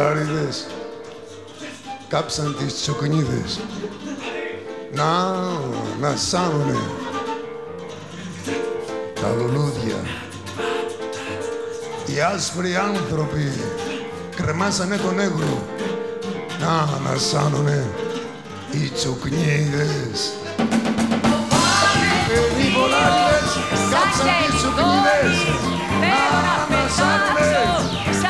βολάριδες κάψαν τις τσουκνίδες. Να σάνουνε τα λουλούδια. Οι άσπροι άνθρωποι κρεμάσανε τον έγλο. Να σάνουνε οι τσουκνίδες. Οι βολάριδες κάψαν τις τσουκνίδες. Να σάνουνε